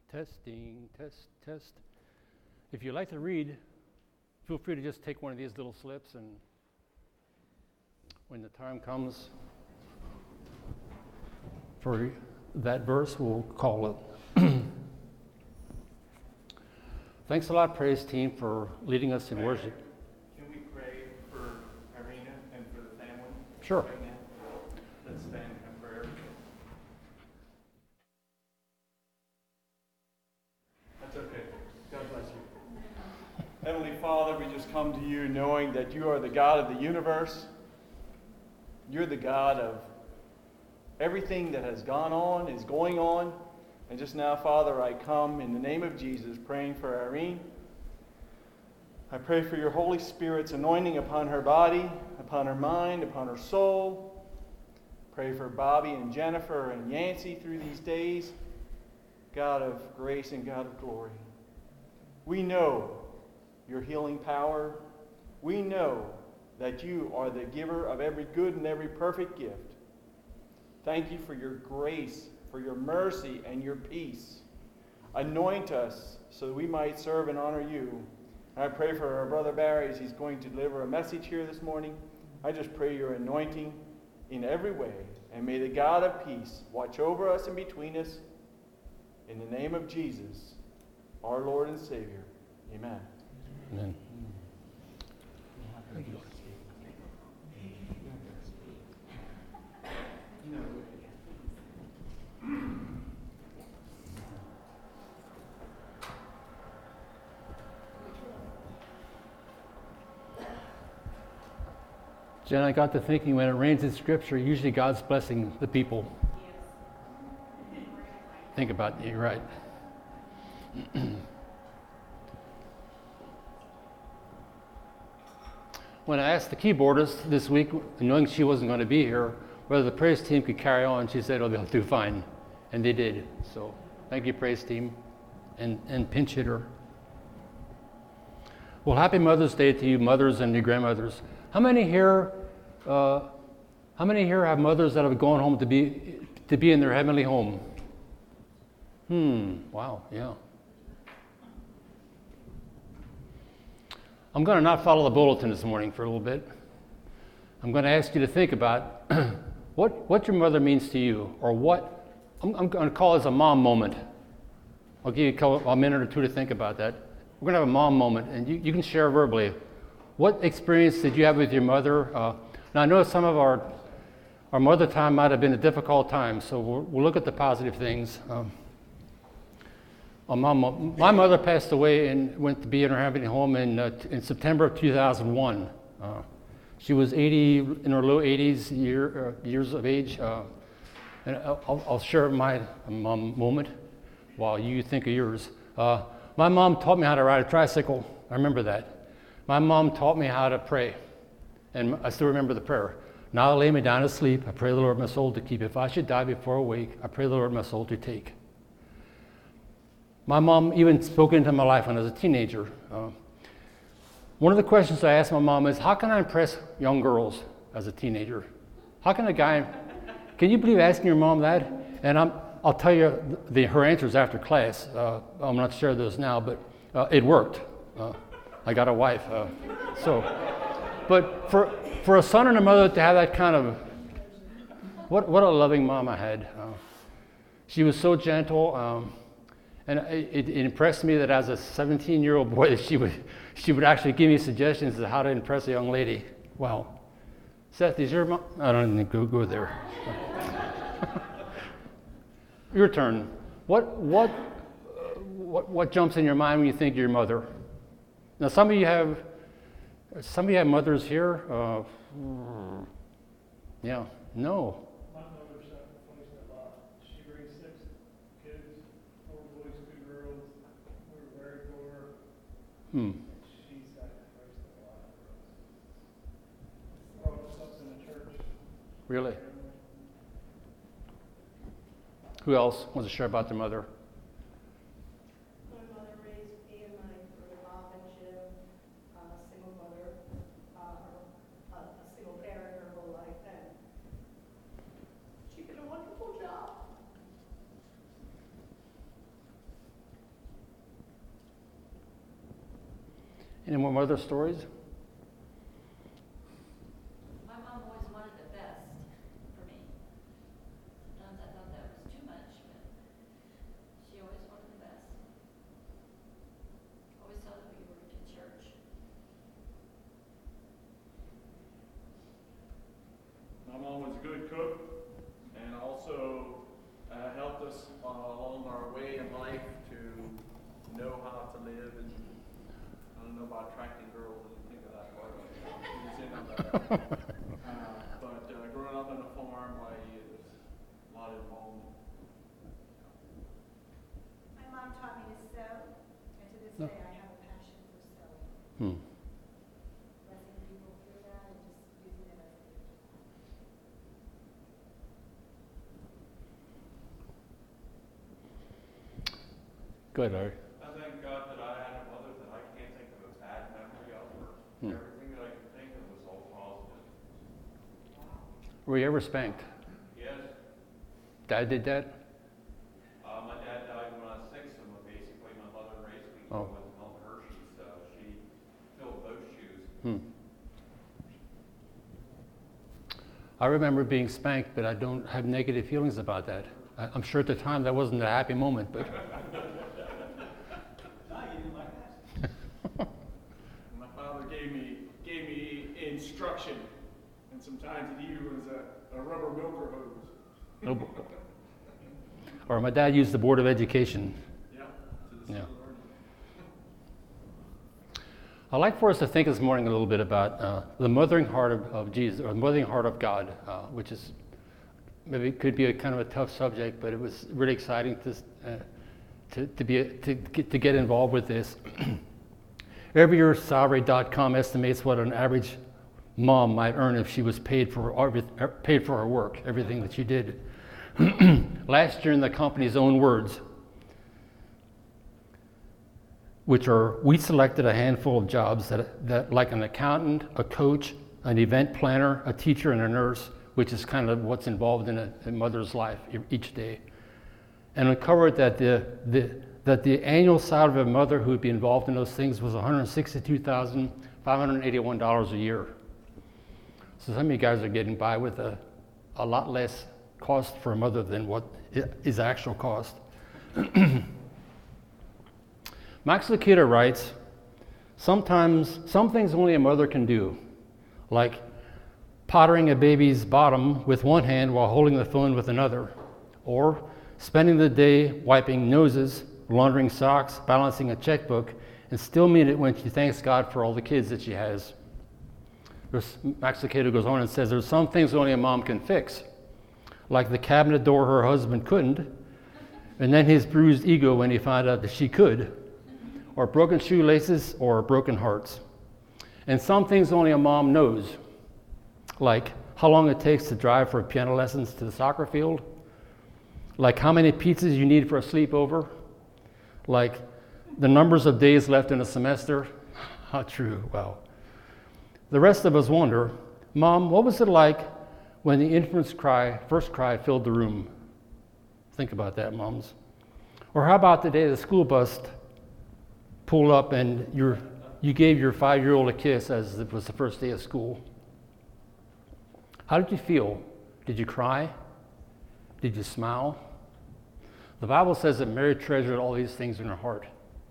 Testing, test, test. If you like to read, feel free to just take one of these little slips, and when the time comes for that verse, we'll call it. Thanks a lot, praise team, for leading us in worship. Can we pray for Irina and for the family? Sure. Right now? Let's stand in prayer. That's okay. God bless you. Heavenly Father, we just come to you knowing that you are the God of the universe. You're the God of everything that has gone on, is going on. And just now, Father, I come in the name of Jesus, praying for Irene. I pray for your Holy Spirit's anointing upon her body, upon her mind, upon her soul. Pray for Bobby and Jennifer and Yancy through these days. God of grace and God of glory. We know your healing power. We know that you are the giver of every good and every perfect gift. Thank you for your grace, for your mercy and your peace. Anoint us so that we might serve and honor you. And I pray for our brother Barry as he's going to deliver a message here this morning. I just pray your anointing in every way. And may the God of peace watch over us and between us. In the name of Jesus, our Lord and Savior. Amen. Amen. Thank you. Jen, I got to thinking, when it rains in Scripture, usually God's blessing the people. Think about it, you're right. When I asked the keyboardist this week, knowing she wasn't going to be here, whether the praise team could carry on, she said, oh, they'll do fine. And they did. So thank you, praise team, and pinch hitter. Well, happy Mother's Day to you, mothers and your grandmothers. How many here have mothers that have gone home to be in their heavenly home? Wow, yeah. I'm going to not follow the bulletin this morning for a little bit. I'm going to ask you to think about what your mother means to you, or what I'm going to call this a mom moment. I'll give you a minute or two to think about that. We're going to have a mom moment, and you can share verbally. What experience did you have with your mother? Now, I know some of our mother time might have been a difficult time, so we'll look at the positive things. My mother passed away and went to be in her heavenly home in September of 2001. She was 80, in her low 80s years of age. And I'll share my mom moment while you think of yours. My mom taught me how to ride a tricycle. I remember that. My mom taught me how to pray. And I still remember the prayer. Now I lay me down to sleep. I pray the Lord my soul to keep. If I should die before awake, I pray the Lord my soul to take. My mom even spoke into my life when I was a teenager. One of the questions I asked my mom is, how can I impress young girls as a teenager? How can a guy, can you believe asking your mom that? And I'll tell you her answers after class. I'm not sure those now, but it worked. I got a wife. But for a son and a mother to have that kind of, what a loving mom I had. She was so gentle. And it impressed me that as a 17-year-old boy, that she would actually give me suggestions as to how to impress a young lady. Wow. Seth, is your mom? I don't need to go there. Your turn. What jumps in your mind when you think of your mother? Now, some of you have mothers here. Yeah. No. My mother sacrificed a lot. She raised 6 kids, 4 boys, 2 girls. We were very poor. She sacrificed a lot for us. Brought us up in the church. Really? Who else wants to share about their mother? My mother raised me and my brother Bob and Jim, a single mother, a single parent her whole life, and she did a wonderful job. Any more mother stories? My mom always wanted the best for me. Sometimes I thought that was too much, but she always wanted the best. Always saw that we were to church. My mom was a good cook and also helped us along our way in life to know how to live. And I don't know about attracting girls, I didn't think of that part. She was in on that. But growing up on a farm, there's a lot involved. My mom taught me to sew, and to this No. day I have a passion for sewing. Hmm. Blessing people through that and just using it as a gift. Go ahead, Larry. I thank God that I had a mother that I can't think of a bad memory of her. Everything that I can think of was all positive. Were you ever spanked? Yes, Dad did that? my dad died when I was 6, and basically my mother raised me Oh. with Mom Hershey, so she filled those shoes. Hmm. I remember being spanked, but I don't have negative feelings about that. I'm sure at the time that wasn't a happy moment, but My father gave me instruction, and sometimes it even was a rubber milker hose. no. Or my dad used the Board of Education. Yeah, to the Yeah. school learning. I'd like for us to think this morning a little bit about the mothering heart of Jesus, or the mothering heart of God, which is maybe could be a kind of a tough subject, but it was really exciting to get involved with this. Every year, Salary.com estimates what an average mom might earn if she was paid for her work, everything that she did. Last year, in the company's own words, which are, we selected a handful of jobs that like an accountant, a coach, an event planner, a teacher, and a nurse, which is kind of what's involved in a mother's life each day, and uncovered that the annual salary of a mother who would be involved in those things was $162,581 a year. So some of you guys are getting by with a lot less cost for a mother than what is actual cost. Max Lucado writes, sometimes some things only a mother can do, like pottering a baby's bottom with one hand while holding the phone with another, or spending the day wiping noses, laundering socks, balancing a checkbook, and still mean it when she thanks God for all the kids that she has. Max Lucado goes on and says, there's some things only a mom can fix, like the cabinet door her husband couldn't, and then his bruised ego when he found out that she could, or broken shoelaces, or broken hearts. And some things only a mom knows, like how long it takes to drive for piano lessons to the soccer field, like how many pizzas you need for a sleepover, like the numbers of days left in a semester. How true, wow. The rest of us wonder, Mom, what was it like when the infant's first cry filled the room? Think about that, moms. Or how about the day the school bus pulled up and you gave your 5-year-old a kiss as it was the first day of school? How did you feel? Did you cry? Did you smile? The Bible says that Mary treasured all these things in her heart,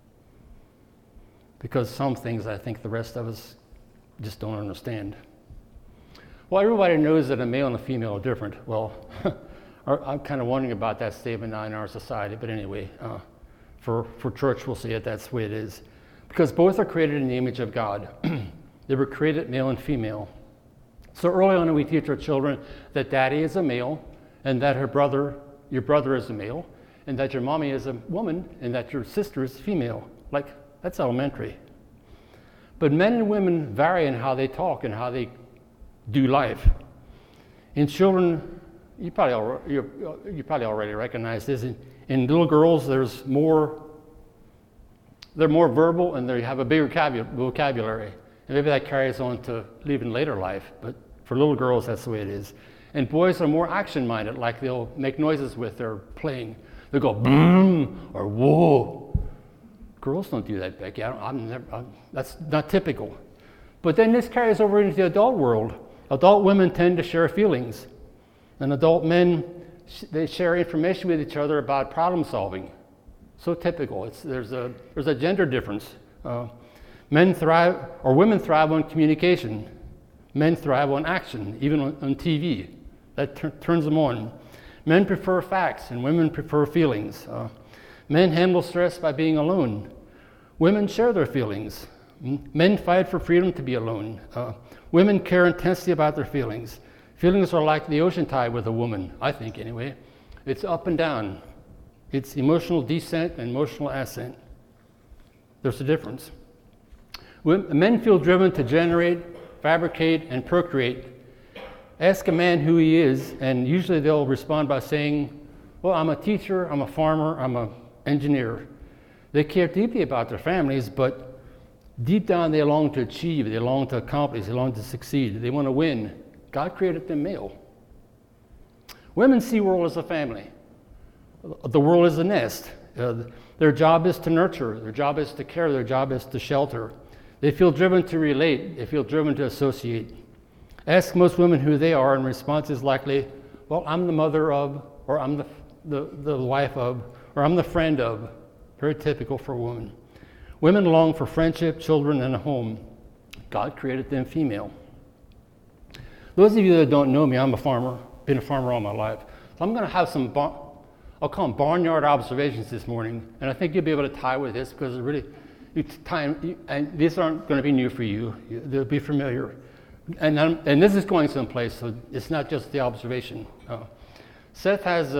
because some things I think the rest of us just don't understand. Well, everybody knows that a male and a female are different. Well, I'm kind of wondering about that statement now in our society, but anyway, for church we'll say it, that's the way it is. Because both are created in the image of God. They were created male and female. So early on we teach our children that daddy is a male, and that your brother is a male, and that your mommy is a woman, and that your sister is female. Like, that's elementary. But men and women vary in how they talk and how they do life. In children, you probably already recognize this. In little girls, they're more verbal and they have a bigger vocabulary. And maybe that carries on to even later life, but for little girls, that's the way it is. And boys are more action-minded, like they'll make noises with their playing. They'll go boom or whoa. Girls don't do that, Becky. That's not typical. But then this carries over into the adult world. Adult women tend to share feelings. And adult men, they share information with each other about problem solving. So typical. There's a gender difference. Men thrive, or women thrive on communication. Men thrive on action, even on TV. That turns them on. Men prefer facts and women prefer feelings. Men handle stress by being alone. Women share their feelings. Men fight for freedom to be alone. Women care intensely about their feelings. Feelings are like the ocean tide with a woman, I think anyway. It's up and down. It's emotional descent and emotional ascent. There's a difference. Men feel driven to generate, fabricate, and procreate. Ask a man who he is, and usually they'll respond by saying, well, I'm a teacher, I'm a farmer, I'm an engineer. They care deeply about their families, but deep down they long to achieve, they long to accomplish, they long to succeed, they want to win. God created them male. Women see the world as a family. The world is a nest. Their job is to nurture, their job is to care, their job is to shelter. They feel driven to relate, they feel driven to associate. Ask most women who they are, and response is likely, well, I'm the mother of, or I'm the wife of, or I'm the friend of. Very typical for a woman. Women long for friendship, children, and a home. God created them female. Those of you that don't know me, I'm a farmer, been a farmer all my life. So I'm going to have some, I'll call them barnyard observations this morning, and I think you'll be able to tie with this because it's really, and these aren't going to be new for you. They'll be familiar. And this is going someplace, so it's not just the observation. Seth has,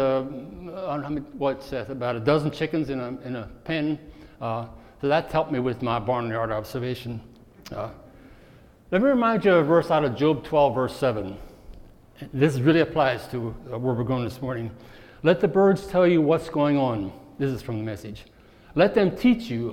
Seth, about a dozen chickens in a pen. So that's helped me with my barnyard observation. Let me remind you of a verse out of Job 12, verse 7. This really applies to where we're going this morning. Let the birds tell you what's going on. This is from the Message. Let them teach you.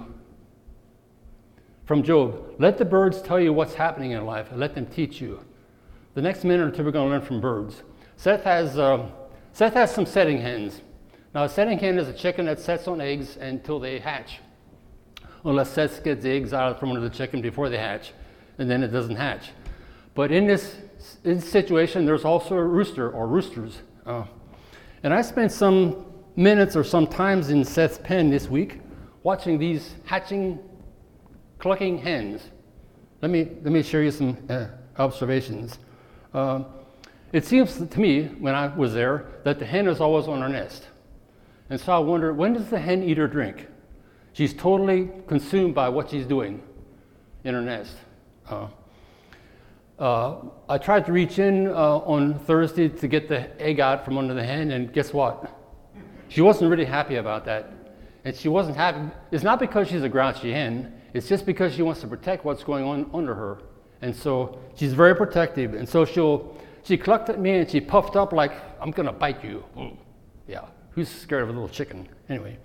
From Job, let the birds tell you what's happening in life, and let them teach you. The next minute or two, we're going to learn from birds. Seth has some setting hens. Now, a setting hen is a chicken that sets on eggs until they hatch. Unless Seth gets the eggs out from under the chicken before they hatch, and then it doesn't hatch. But in this situation, there's also a rooster or roosters. And I spent some minutes or some times in Seth's pen this week watching these hatching, clucking hens. Let me share you some observations. It seems to me, when I was there, that the hen is always on her nest. And so I wonder, when does the hen eat or drink? She's totally consumed by what she's doing in her nest. I tried to reach in on Thursday to get the egg out from under the hen, and guess what? She wasn't really happy about that. And she wasn't happy. It's not because she's a grouchy hen. It's just because she wants to protect what's going on under her. And so she's very protective. And so she clucked at me and she puffed up like, I'm going to bite you. Yeah, who's scared of a little chicken? Anyway,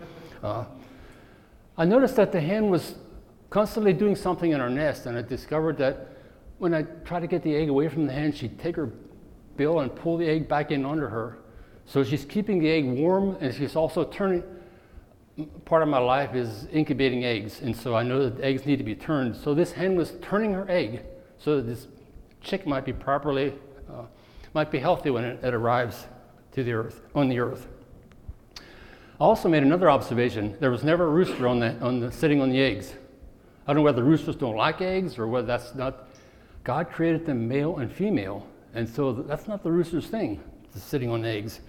I noticed that the hen was constantly doing something in her nest, and I discovered that when I tried to get the egg away from the hen, she'd take her bill and pull the egg back in under her. So she's keeping the egg warm, and she's also turning. Part of my life is incubating eggs, and so I know that eggs need to be turned. So this hen was turning her egg so that this chick might be healthy when it arrives to the earth, on the earth. I also made another observation. There was never a rooster sitting on the eggs. I don't know whether roosters don't like eggs or whether that's not. God created them male and female, and so that's not the rooster's thing, sitting on eggs.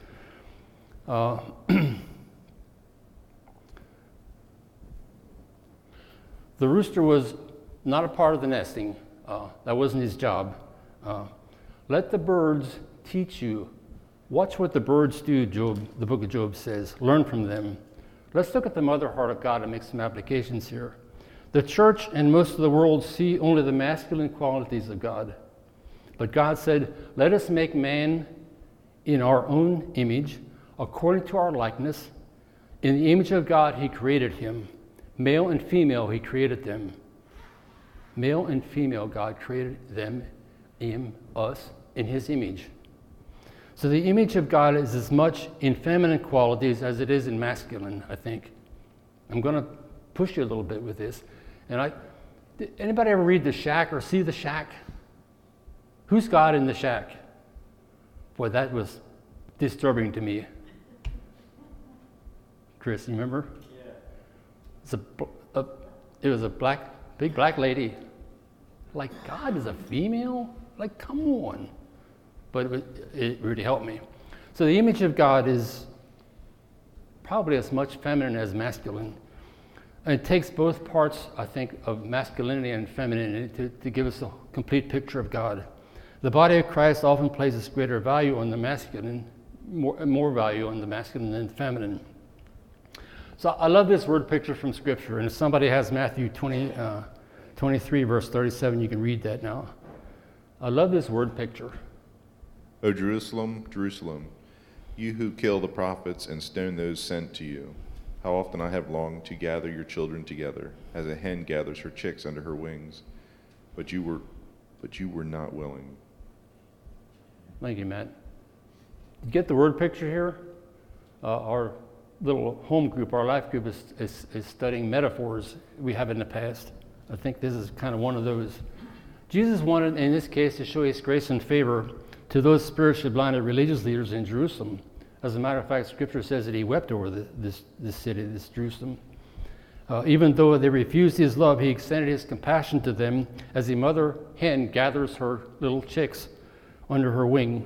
The rooster was not a part of the nesting. That wasn't his job. Let the birds teach you. Watch what the birds do, Job, the book of Job says. Learn from them. Let's look at the mother heart of God and make some applications here. The church and most of the world see only the masculine qualities of God. But God said, let us make man in our own image, according to our likeness. In the image of God, he created him. Male and female, he created them. Male and female, God created them, us, in his image. So the image of God is as much in feminine qualities as it is in masculine, I think. I'm going to push you a little bit with this. And did anybody ever read The Shack or see The Shack? Who's God in The Shack? Boy, that was disturbing to me. Chris, you remember? Yeah. It was a big black lady. Like, God is a female? Like, come on. But it really helped me. So the image of God is probably as much feminine as masculine. And it takes both parts, I think, of masculinity and femininity to give us a complete picture of God. The body of Christ often places greater value on the masculine, more value on the masculine than the feminine. So I love this word picture from Scripture. And if somebody has Matthew 23, verse 37, you can read that now. I love this word picture. O Jerusalem, Jerusalem, you who kill the prophets and stone those sent to you, how often I have longed to gather your children together, as a hen gathers her chicks under her wings, but you were not willing. Thank you, Matt. You get the word picture here? Our little home group, our life group, is studying metaphors we have in the past. I think this is kind of one of those. Jesus wanted, in this case, to show his grace and favor to those spiritually blinded religious leaders in Jerusalem. As a matter of fact, Scripture says that he wept over this city, this Jerusalem. Even though they refused his love, he extended his compassion to them as a mother hen gathers her little chicks under her wing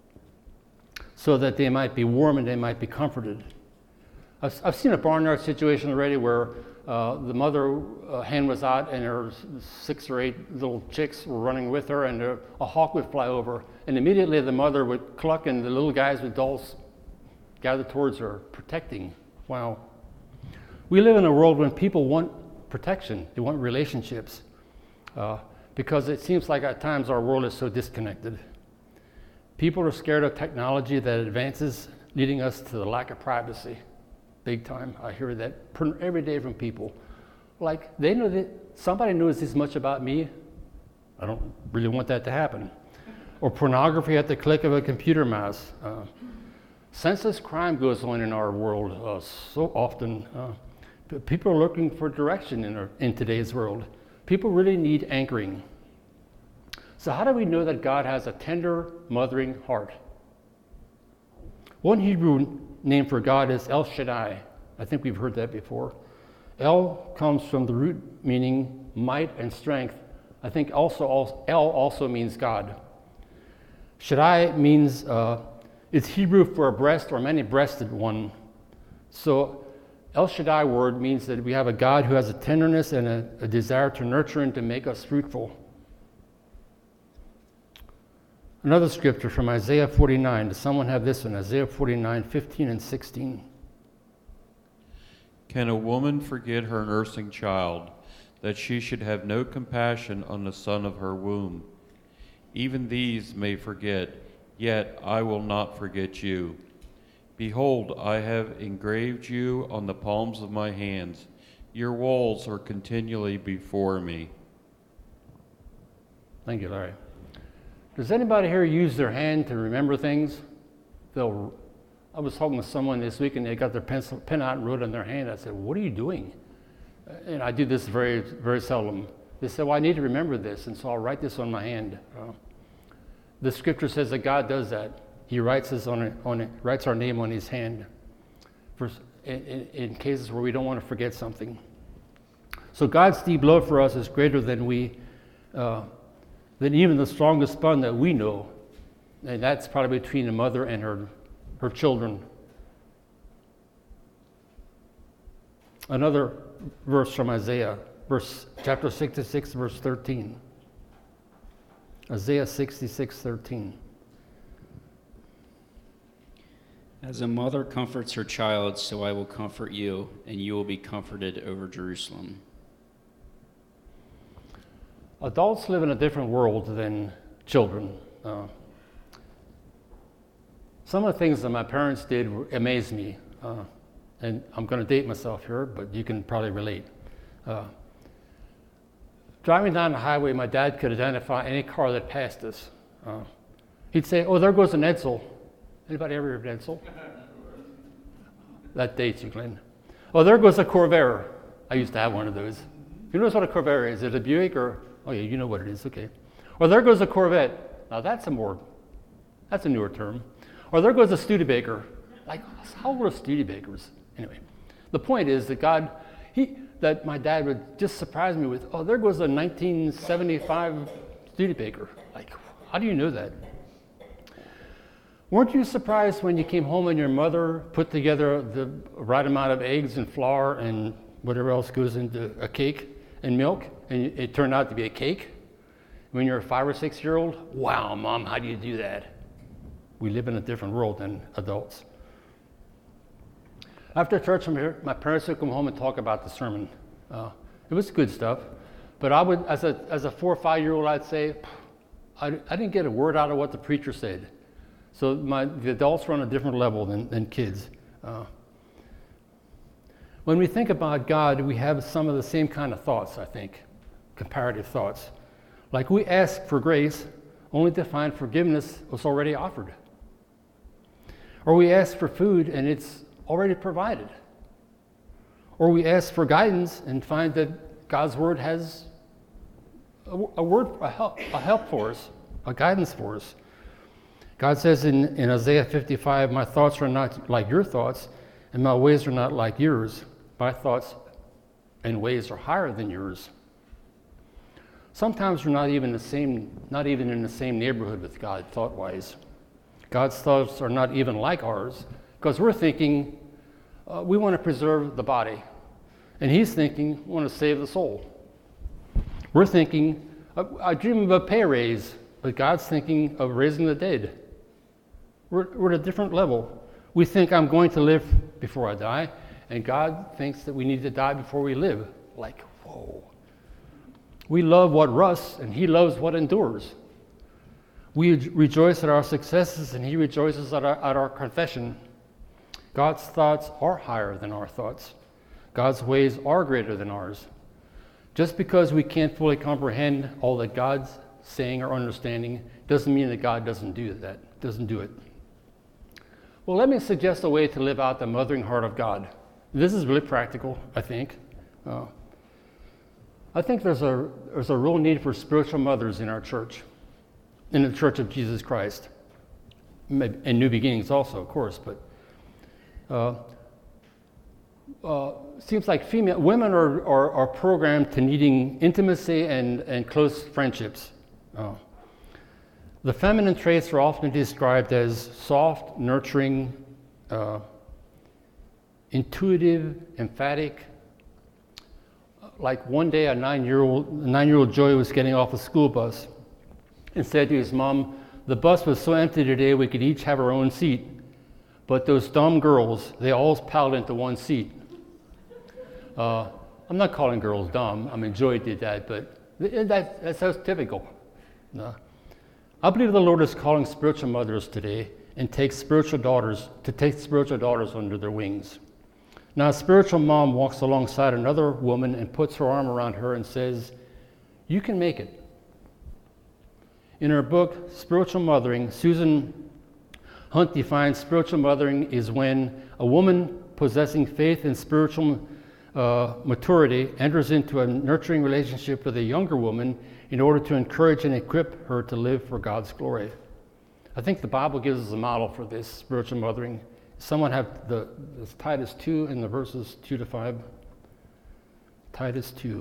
so that they might be warm and they might be comforted. I've seen a barnyard situation already where the mother hen was out and her 6 or 8 little chicks were running with her, and a hawk would fly over, and immediately the mother would cluck and the little guys with dolls gather towards her, protecting. Wow. We live in a world when people want protection, they want relationships, because it seems like at times our world is so disconnected. People are scared of technology that advances, leading us to the lack of privacy. Big time. I hear that every day from people. Like, they know that somebody knows this much about me. I don't really want that to happen. Or pornography at the click of a computer mouse. Senseless crime goes on in our world so often. People are looking for direction in today's world. People really need anchoring. So how do we know that God has a tender, mothering heart? One Hebrew name for God is El Shaddai. I think we've heard that before. El comes from the root meaning might and strength. I think El also means God. Shaddai means, it's Hebrew for a breast or many-breasted one. So El Shaddai word means that we have a God who has a tenderness and a desire to nurture and to make us fruitful. Another scripture from Isaiah 49. Does someone have this one? Isaiah 49, 15 and 16. Can a woman forget her nursing child, that she should have no compassion on the son of her womb? Even these may forget, yet I will not forget you. Behold, I have engraved you on the palms of my hands. Your walls are continually before me. Thank you, Larry. Does anybody here use their hand to remember things? I was talking to someone this week and they got their pen out and wrote on their hand. I said, what are you doing? And I do this very, very seldom. They said, well, I need to remember this, and so I'll write this on my hand. The scripture says that God does that. He writes writes our name on his hand in cases where we don't want to forget something. So God's deep love for us is greater than even the strongest bond that we know. And that's probably between a mother and her children. Another verse from Isaiah, chapter 66, verse 13. Isaiah 66, 13. As a mother comforts her child, so I will comfort you, and you will be comforted over Jerusalem. Adults live in a different world than children. Some of the things that my parents did amazed me. And I'm going to date myself here, but you can probably relate. Driving down the highway, my dad could identify any car that passed us. He'd say, oh, there goes an Edsel. Anybody ever heard of Edsel? That dates you, Glenn. Oh, there goes a Corvair. I used to have one of those. You notice what a Corvair is? Is it a Buick or, oh yeah, you know what it is, okay. Or there goes a Corvette. Now that's a newer term. Or there goes a Studebaker. Like, how old are Studebakers? Anyway, the point is that that my dad would just surprise me with, oh, there goes a 1975 Studebaker. Like, how do you know that? Weren't you surprised when you came home and your mother put together the right amount of eggs and flour and whatever else goes into a cake and milk, and it turned out to be a cake? When you're a 5 or 6 year old, wow, Mom, how do you do that? We live in a different world than adults. After church from here, my parents would come home and talk about the sermon. It was good stuff, but I would, as a 4 or 5 year old, I'd say, I didn't get a word out of what the preacher said. So the adults were on a different level than kids. When we think about God, we have some of the same kind of thoughts, I think, comparative thoughts. Like we ask for grace only to find forgiveness was already offered. Or we ask for food and it's already provided. Or we ask for guidance and find that God's word has a help for us, a guidance for us. God says in Isaiah 55, my thoughts are not like your thoughts, and my ways are not like yours. My thoughts and ways are higher than yours. Sometimes we're not even in the same neighborhood with God thought-wise. God's thoughts are not even like ours, because we're thinking we want to preserve the body, and He's thinking we want to save the soul. We're thinking I dream of a pay raise, but God's thinking of raising the dead. We're at a different level. We think I'm going to live before I die, and God thinks that we need to die before we live. Like, whoa. We love what rusts, and He loves what endures. We rejoice at our successes, and He rejoices at our confession. God's thoughts are higher than our thoughts. God's ways are greater than ours. Just because we can't fully comprehend all that God's saying or understanding doesn't mean that God doesn't do it. Well, let me suggest a way to live out the mothering heart of God. This is really practical, I think. I think there's a real need for spiritual mothers in our church, in the Church of Jesus Christ, and New Beginnings also, of course. But seems like women are programmed to needing intimacy and close friendships. The feminine traits are often described as soft, nurturing, intuitive, emphatic. Like one day, a 9-year-old Joey was getting off a school bus and said to his mom, "The bus was so empty today we could each have our own seat. But those dumb girls, they all piled into one seat." I'm not calling girls dumb. I mean, Joey did that, but that's so typical. I believe the Lord is calling spiritual mothers today and take spiritual daughters under their wings. Now, a spiritual mom walks alongside another woman and puts her arm around her and says, "You can make it." In her book, Spiritual Mothering, Susan Hunt defines spiritual mothering is when a woman possessing faith and spiritual maturity enters into a nurturing relationship with a younger woman in order to encourage and equip her to live for God's glory. I think the Bible gives us a model for this spiritual mothering. Someone have the Titus 2 in the verses 2 to 5. Titus 2.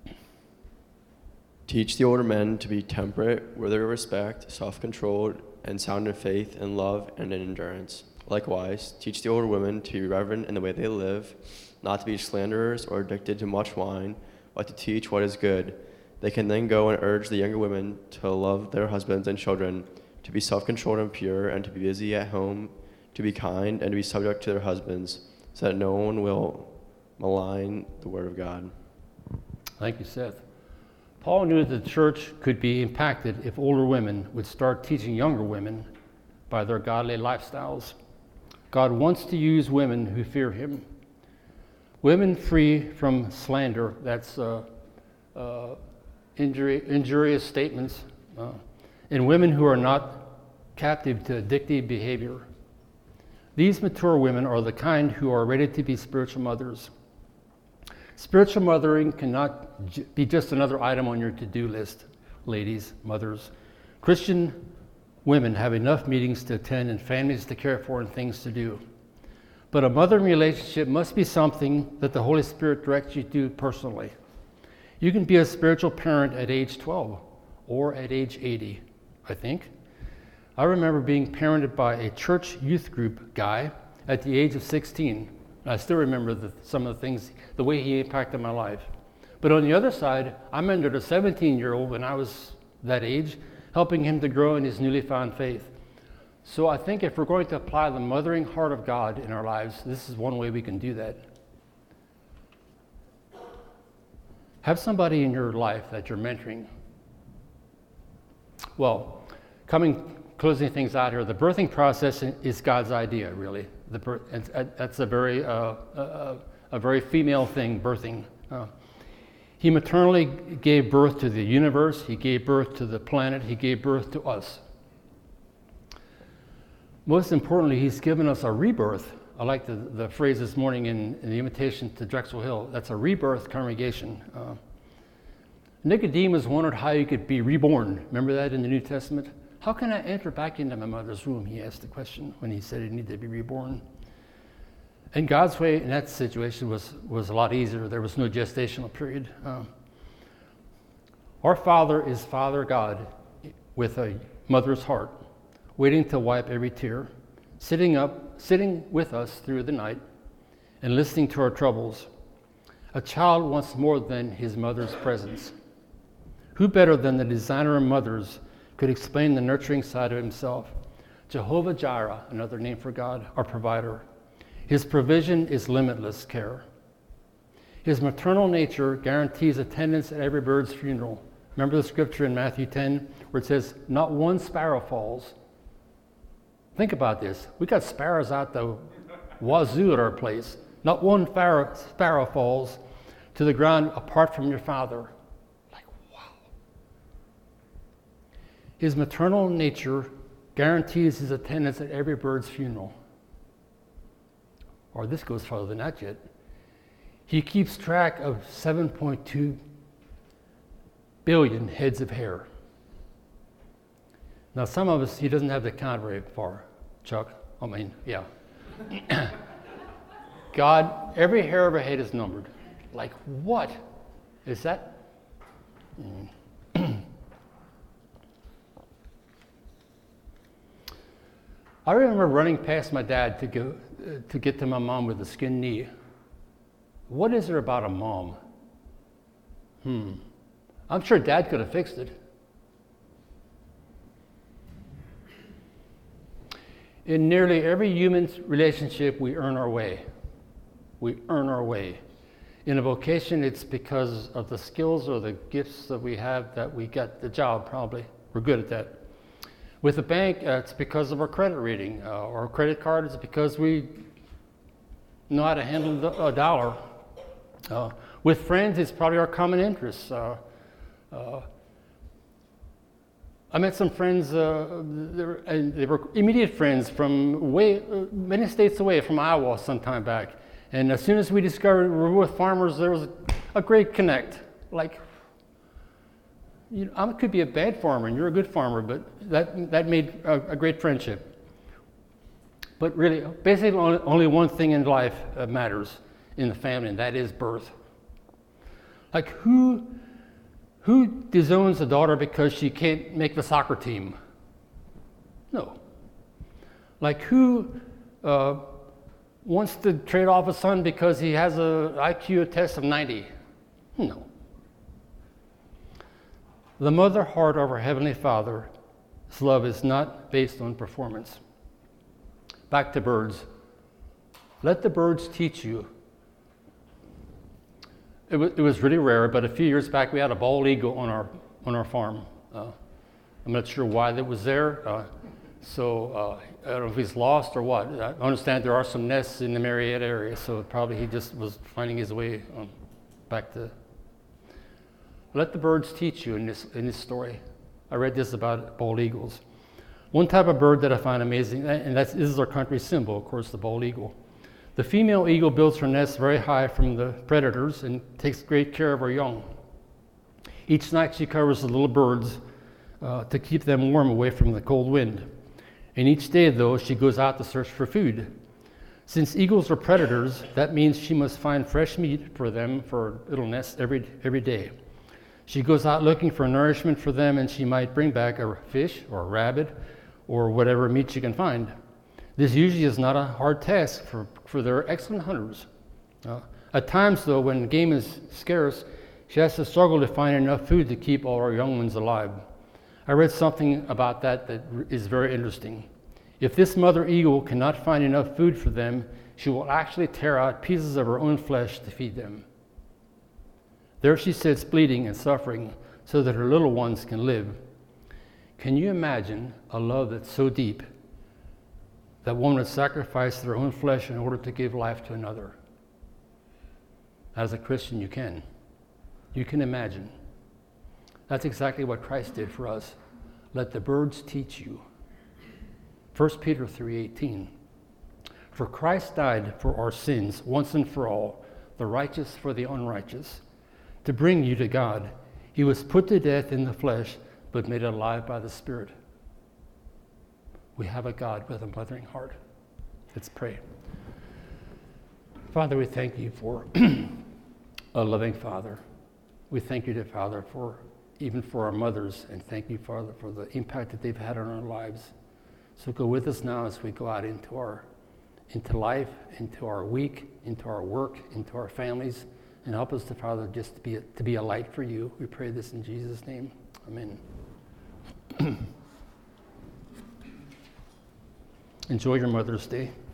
Teach the older men to be temperate, worthy of respect, self-controlled, and sound in faith and love and in endurance. Likewise, teach the older women to be reverent in the way they live, not to be slanderers or addicted to much wine, but to teach what is good. They can then go and urge the younger women to love their husbands and children, to be self-controlled and pure, and to be busy at home, to be kind, and to be subject to their husbands, so that no one will malign the word of God. Thank you, Seth. Paul knew that the church could be impacted if older women would start teaching younger women by their godly lifestyles. God wants to use women who fear Him. Women free from slander, that's injurious statements, and women who are not captive to addictive behavior. These mature women are the kind who are ready to be spiritual mothers. Spiritual mothering cannot be just another item on your to-do list, ladies, mothers. Christian women have enough meetings to attend and families to care for and things to do. But a mothering relationship must be something that the Holy Spirit directs you to personally. You can be a spiritual parent at age 12 or at age 80, I think. I remember being parented by a church youth group guy at the age of 16. I still remember some of the things, the way he impacted my life. But on the other side, I mentored a 17-year-old when I was that age, helping him to grow in his newly found faith. So I think if we're going to apply the mothering heart of God in our lives, this is one way we can do that. Have somebody in your life that you're mentoring. Well, closing things out here, the birthing process is God's idea, really. That's a very female thing, birthing. He maternally gave birth to the universe. He gave birth to the planet. He gave birth to us. Most importantly, he's given us a rebirth. I like the phrase this morning in the invitation to Drexel Hill. That's a rebirth congregation. Nicodemus wondered how he could be reborn. Remember that in the New Testament? How can I enter back into my mother's womb? He asked the question when he said he needed to be reborn. And God's way in that situation was a lot easier. There was no gestational period. Our Father is Father God with a mother's heart, waiting to wipe every tear, sitting with us through the night and listening to our troubles. A child wants more than his mother's presence. Who better than the designer of mothers could explain the nurturing side of himself? Jehovah Jireh, another name for God, our provider. His provision is limitless care. His maternal nature guarantees attendance at every bird's funeral. Remember the scripture in Matthew 10 where it says, not one sparrow falls. Think about this. We got sparrows out the wazoo at our place. Not one sparrow falls to the ground apart from your Father. Like, wow. His maternal nature guarantees his attendance at every bird's funeral. Or this goes farther than that yet. He keeps track of 7.2 billion heads of hair. Now, some of us, he doesn't have to count very far, Chuck. I mean, yeah. God, every hair of our head is numbered. Like, what is that? I remember running past my dad to get to my mom with a skinned knee. What is there about a mom? I'm sure Dad could have fixed it. In nearly every human relationship, we earn our way. We earn our way. In a vocation, it's because of the skills or the gifts that we have that we get the job, probably. We're good at that. With the bank, it's because of our credit rating. Or credit card, it's because we know how to handle a dollar. With friends, it's probably our common interests. I met some friends, they were immediate friends from many states away, from Iowa some time back. And as soon as we discovered we were with farmers, there was a great connect. Like, I could be a bad farmer and you're a good farmer, but that made a great friendship. But really, basically only one thing in life matters in the family, and that is birth. Like, who disowns a daughter because she can't make the soccer team? No. Like, who wants to trade off a son because he has an IQ test of 90? No. The mother heart of our Heavenly Father's love is not based on performance. Back to birds. Let the birds teach you. It was really rare, but a few years back we had a bald eagle on our farm. I'm not sure why that was there. I don't know if he's lost or what. I understand there are some nests in the Marietta area, so probably he just was finding his way back to. Let the birds teach you in this story. I read this about bald eagles. One type of bird that I find amazing, and this is our country symbol, of course, the bald eagle. The female eagle builds her nest very high from the predators and takes great care of her young. Each night she covers the little birds to keep them warm away from the cold wind. And each day, though, she goes out to search for food. Since eagles are predators, that means she must find fresh meat for them for her little nest every day. She goes out looking for nourishment for them, and she might bring back a fish or a rabbit or whatever meat she can find. This usually is not a hard task, for they're excellent hunters. At times, though, when game is scarce, she has to struggle to find enough food to keep all her young ones alive. I read something about that is very interesting. If this mother eagle cannot find enough food for them, she will actually tear out pieces of her own flesh to feed them. There she sits bleeding and suffering so that her little ones can live. Can you imagine a love that's so deep that one would sacrifice their own flesh in order to give life to another? As a Christian, you can. You can imagine. That's exactly what Christ did for us. Let the birds teach you. 1 Peter 3:18. For Christ died for our sins once and for all, the righteous for the unrighteous, to bring you to God. He was put to death in the flesh, but made alive by the Spirit. We have a God with a mothering heart. Let's pray. Father, we thank you for a loving Father. We thank you, dear Father, even for our mothers, and thank you, Father, for the impact that they've had on our lives. So go with us now as we go out into life, into our week, into our work, into our families, and help us, Father, just to be a light for you. We pray this in Jesus' name. Amen. Enjoy your Mother's Day.